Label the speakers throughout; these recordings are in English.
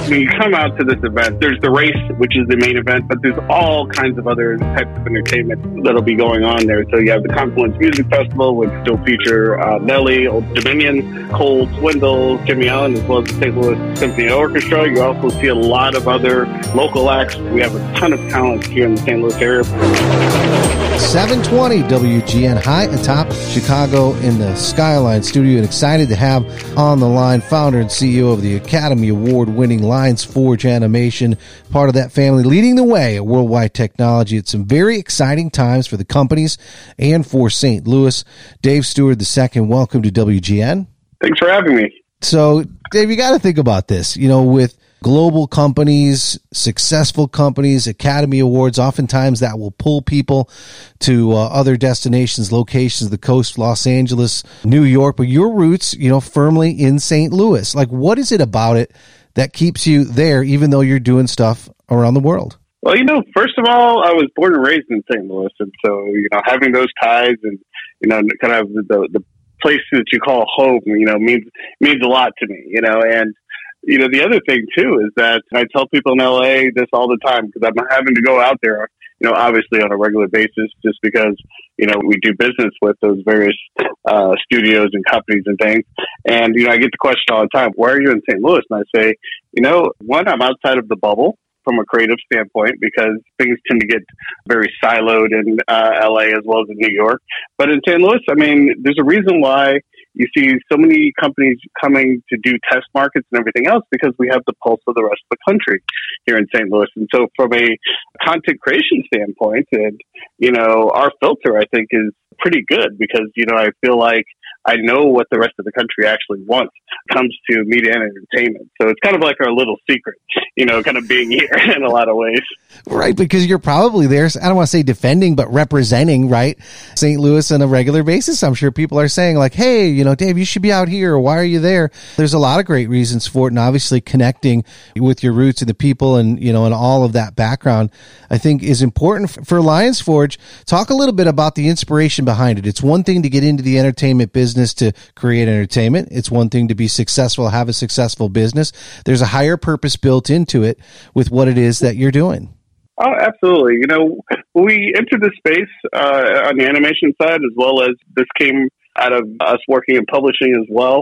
Speaker 1: when you come out to this event, there's the race, which is the main event, but there's all kinds of other types of entertainment that'll be going on there. So you have the Confluence Music Festival, which will feature Nelly, Old Dominion, Cole Swindle, Jimmy Allen, as well as the St. Louis Symphony Orchestra. You also see a lot of other local acts. We have a ton of talent here in the St. Louis area.
Speaker 2: 720 WGN high atop Chicago in the Skyline studio, and excited to have on the line founder and CEO of the Academy Award-winning Lions Forge Animation, part of that family leading the way at Worldwide Technology. It's some very exciting times for the companies and for St. Louis. Dave Stewart II, welcome to WGN.
Speaker 1: Thanks for having me.
Speaker 2: So, Dave, you got to think about this, with global companies, successful companies, Academy Awards, oftentimes that will pull people to other destinations, locations, the coast, Los Angeles, New York, but your roots, firmly in St. Louis. Like, what is it about it that keeps you there, even though you're doing stuff around the world?
Speaker 1: Well, first of all, I was born and raised in St. Louis, and so, having those ties and, kind of the place that you call home, means a lot to me, and the other thing too is that I tell people in LA this all the time because I'm having to go out there, obviously on a regular basis, just because, we do business with those various studios and companies and things. And, I get the question all the time, why are you in St. Louis? And I say, one, I'm outside of the bubble from a creative standpoint because things tend to get very siloed in LA as well as in New York. But in St. Louis, there's a reason why you see so many companies coming to do test markets and everything else because we have the pulse of the rest of the country here in St. Louis. And so from a content creation standpoint, and, our filter, I think, is pretty good because, I feel like I know what the rest of the country actually wants when it comes to media and entertainment. So it's kind of like our little secret, kind of being here in a lot of ways.
Speaker 2: Right, because you're probably there, I don't want to say defending, but representing, right, St. Louis on a regular basis. I'm sure people are saying like, hey, Dave, you should be out here, or why are you there? There's a lot of great reasons for it, and obviously connecting with your roots and the people and, and all of that background, I think is important for Lions Forge. Talk a little bit about the inspiration behind it. It's one thing to get into the entertainment business to create entertainment. It's one thing to be successful, have a successful business. There's a higher purpose built into it with what it is that you're doing.
Speaker 1: Oh, absolutely. When we entered the space on the animation side, as well as this came out of us working in publishing as well,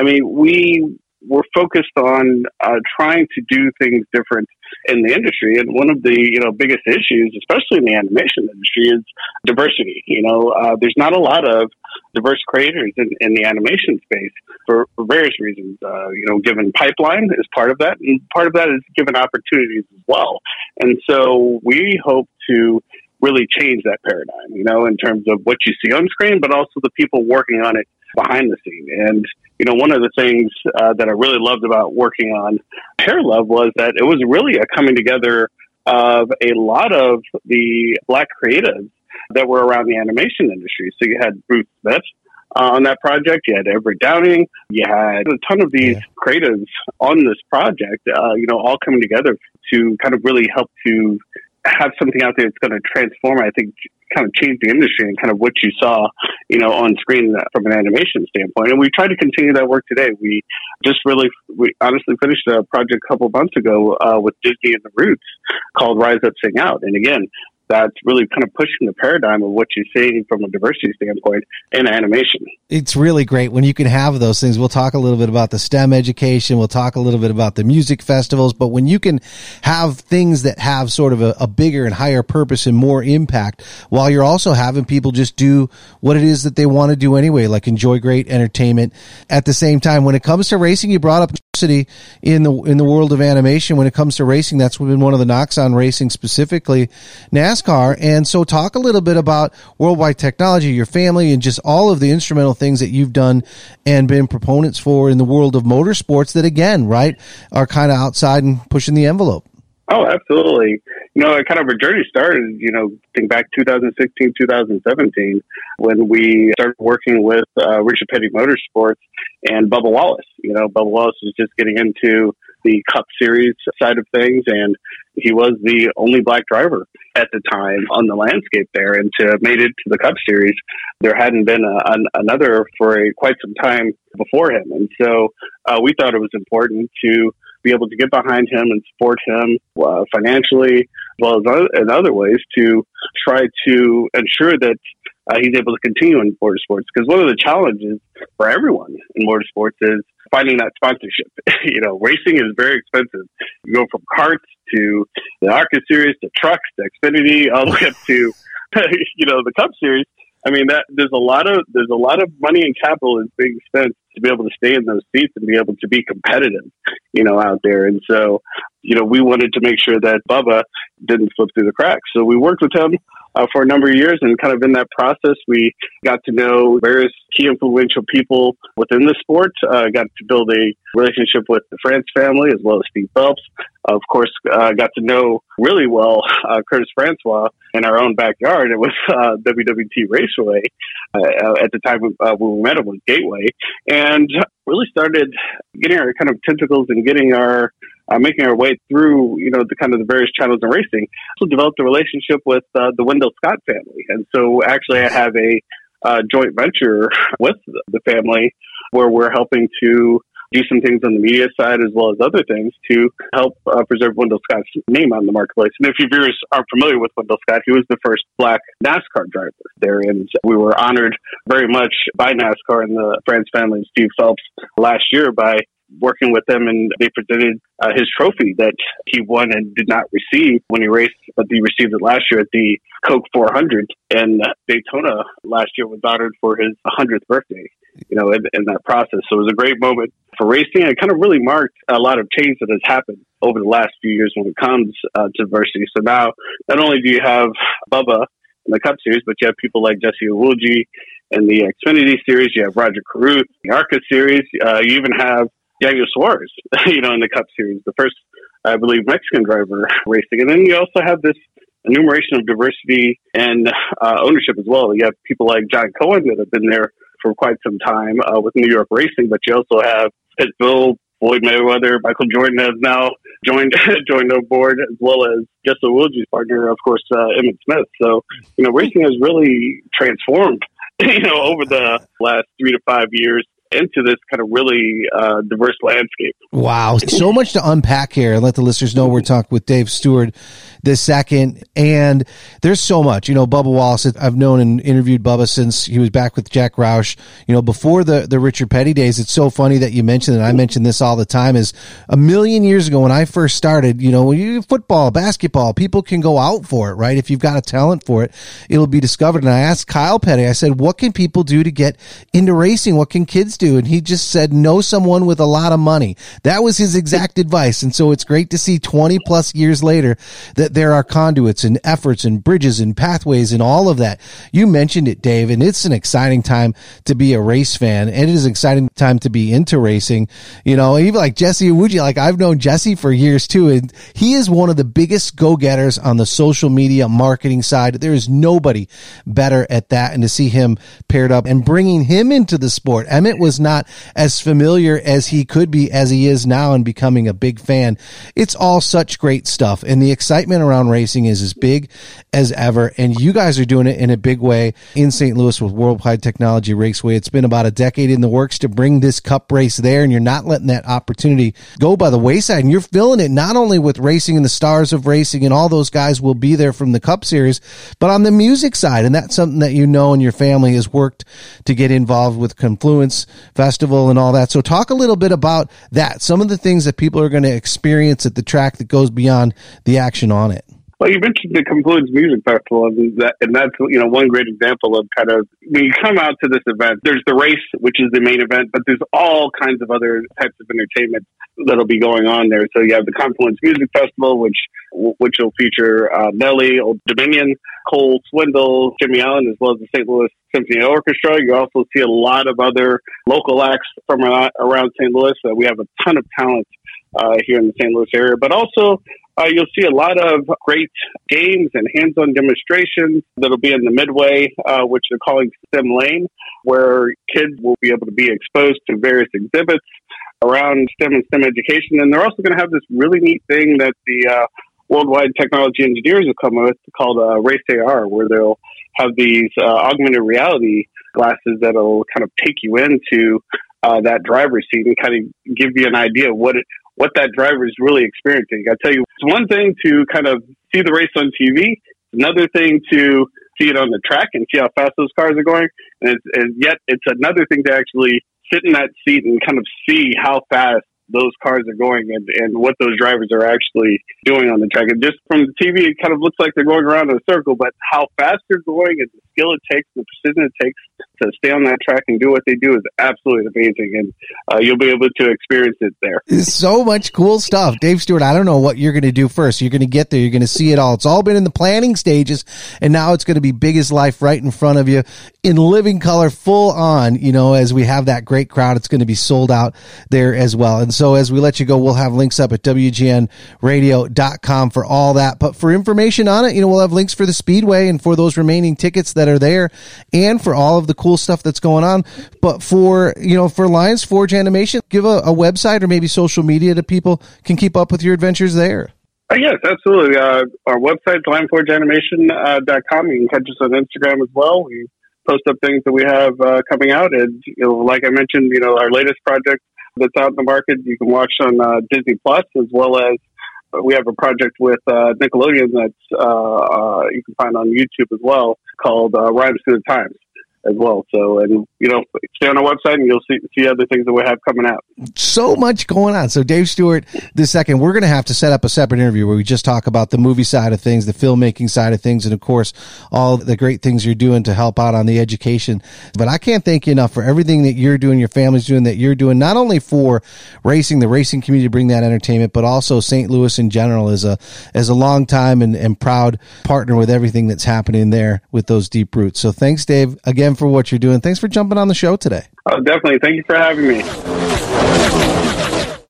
Speaker 1: we were focused on trying to do things different in the industry. And one of the, biggest issues, especially in the animation industry, is diversity. There's not a lot of diverse creators in the animation space for various reasons. Given pipeline is part of that, and part of that is given opportunities as well. And so we hope to really change that paradigm, in terms of what you see on screen, but also the people working on it behind the scene. And, one of the things that I really loved about working on Hair Love was that it was really a coming together of a lot of the Black creatives that were around the animation industry. So you had Bruce Smith on that project, you had Everett Downing, you had a ton of these creatives on this project, all coming together to kind of really help to have something out there that's going to transform, I think, kind of change the industry and kind of what you saw, on screen from an animation standpoint. And we try to continue that work today. We honestly finished a project a couple of months ago with Disney and the Roots called Rise Up, Sing Out. And again, that's really kind of pushing the paradigm of what you're seeing from a diversity standpoint in animation.
Speaker 2: It's really great when you can have those things. We'll talk a little bit about the STEM education. We'll talk a little bit about the music festivals. But when you can have things that have sort of a bigger and higher purpose and more impact, while you're also having people just do what it is that they want to do anyway, like enjoy great entertainment at the same time. When it comes to racing, you brought up diversity in the world of animation. When it comes to racing, that's been one of the knocks on racing, specifically NASCAR. And so talk a little bit about Worldwide Technology, your family, and just all of the instrumental things that you've done and been proponents for in the world of motorsports that, again, right, are kind of outside and pushing the envelope.
Speaker 1: Oh, absolutely. Kind of our journey started, think back 2016, 2017, when we started working with Richard Petty Motorsports and Bubba Wallace. Bubba Wallace was just getting into the Cup Series side of things, and he was the only Black driver at the time on the landscape there. And to have made it to the Cup Series, there hadn't been another for quite some time before him. And so we thought it was important to be able to get behind him and support him financially, as well as in other ways, to try to ensure that he's able to continue in motorsports. Because one of the challenges for everyone in motorsports is finding that sponsorship. Racing is very expensive. You go from karts to the ARCA series to trucks to Xfinity, all the way up to the Cup series. I mean, there's a lot of money and capital is being spent to be able to stay in those seats and be able to be competitive, out there. And so, we wanted to make sure that Bubba didn't slip through the cracks. So we worked with him for a number of years, and kind of in that process, we got to know various key influential people within the sport. Got to build a relationship with the France family as well as Steve Phelps. Of course, got to know really well Curtis Francois in our own backyard. It was WWT Raceway at the time when we met him with Gateway, and really started getting our kind of tentacles and getting our making our way through, the various channels in racing. Also developed a relationship with the Wendell Scott family. And so actually I have a joint venture with the family where we're helping to do some things on the media side as well as other things to help preserve Wendell Scott's name out in the marketplace. And if your viewers aren't familiar with Wendell Scott, he was the first Black NASCAR driver there. And we were honored very much by NASCAR and the France family and Steve Phelps last year by working with them, and they presented his trophy that he won and did not receive when he raced, but he received it last year at the Coke 400. And Daytona last year was honored for his 100th birthday, in that process. So it was a great moment for racing. It kind of really marked a lot of change that has happened over the last few years when it comes to diversity. So now, not only do you have Bubba in the Cup Series, but you have people like Jesse Iwuji in the Xfinity Series. You have Roger Caruth in the ARCA Series. You even have Daniel Suarez, in the Cup Series, the first, I believe, Mexican driver racing. And then you also have this enumeration of diversity and ownership as well. You have people like John Cohen that have been there for quite some time with New York Racing, but you also have Pittsville, Floyd Mayweather, Michael Jordan has now joined the board, as well as Jesse Iwuji's partner, of course, Emmett Smith. So, racing has really transformed, over the last 3 to 5 years into this kind of really diverse landscape.
Speaker 2: Wow. So much to unpack here, and let the listeners know we're talking with Dave Stewart this second. And there's so much, Bubba Wallace, I've known and interviewed Bubba since he was back with Jack Roush, before the Richard Petty days. It's so funny that you mentioned, and I mention this all the time, is a million years ago when I first started, when you football, basketball, people can go out for it, right? If you've got a talent for it, it'll be discovered. And I asked Kyle Petty, I said, what can people do to get into racing? What can kids do? And he just said, know someone with a lot of money. That was his exact advice. And so it's great to see 20 plus years later that there are conduits and efforts and bridges and pathways and all of that. You mentioned it, Dave, and it's an exciting time to be a race fan. And it is an exciting time to be into racing. Even like Jesse Iwuji, like I've known Jesse for years too. And he is one of the biggest go-getters on the social media marketing side. There is nobody better at that. And to see him paired up and bringing him into the sport. Emmett was not as familiar as he could be as he is now and becoming a big fan. It's all such great stuff. And the excitement around racing is as big as ever. And you guys are doing it in a big way in St. Louis with Worldwide Technology Raceway. It's been about a decade in the works to bring this cup race there, and you're not letting that opportunity go by the wayside. And you're filling it not only with racing and the stars of racing, and all those guys will be there from the Cup Series, but on the music side. And that's something that and your family has worked to get involved with Confluence Festival and all that. So talk a little bit about that, some of the things that people are going to experience at the track that goes beyond the action on it.
Speaker 1: Well, you mentioned the Confluence Music Festival, and that's one great example of kind of when you come out to this event. There's the race, which is the main event, but there's all kinds of other types of entertainment that'll be going on there. So you have the Confluence Music Festival, which will feature Nelly, Old Dominion, Cole Swindle, Jimmy Allen, as well as the St. Louis Symphony Orchestra. You also see a lot of other local acts from around St. Louis. We have a ton of talent here in the St. Louis area, but also you'll see a lot of great games and hands-on demonstrations that'll be in the Midway, which they're calling STEM Lane, where kids will be able to be exposed to various exhibits around STEM and STEM education. And they're also going to have this really neat thing that the Worldwide Technology Engineers will come with called Race AR, where they'll have these augmented reality glasses that'll kind of take you into that driver's seat and kind of give you an idea of what what that driver is really experiencing. I tell you, it's one thing to kind of see the race on TV, another thing to see it on the track and see how fast those cars are going, and yet it's another thing to actually sit in that seat and kind of see how fast those cars are going and what those drivers are actually doing on the track. And just from the TV, it kind of looks like they're going around in a circle, but how fast they're going and the skill it takes, the precision it takes to stay on that track and do what they do is absolutely amazing. And you'll be able to experience it there.
Speaker 2: So much cool stuff. Dave Stewart, I don't know what you're going to do first. You're going to get there. You're going to see it all. It's all been in the planning stages, and now it's going to be big as life right in front of you in living color, full on, as we have that great crowd. It's going to be sold out there as well. And so as we let you go, we'll have links up at WGNradio.com for all that. But for information on it, we'll have links for the Speedway and for those remaining tickets that are there and for all of the cool stuff that's going on. But for Lions Forge Animation, give a website or maybe social media that people can keep up with your adventures there.
Speaker 1: Yes, absolutely. Our website, lionforgeanimation.com. You can catch us on Instagram as well. We post up things that we have coming out. And, like I mentioned, our latest project that's out in the market, you can watch on Disney Plus, as well as we have a project with Nickelodeon that's you can find on YouTube as well, called Rhymes Through the Times as well. So, and stay on our website and you'll see other things that we have coming out.
Speaker 2: So much going on. So Dave Stewart, we're going to have to set up a separate interview where we just talk about the movie side of things, the filmmaking side of things, and of course, all the great things you're doing to help out on the education. But I can't thank you enough for everything that you're doing, your family's doing, that you're doing, not only for the racing community to bring that entertainment, but also St. Louis in general as a long time and proud partner with everything that's happening there with those deep roots. So thanks, Dave, again for what you're doing. Thanks for jumping on the show today.
Speaker 1: Oh, definitely. Thank you for having me.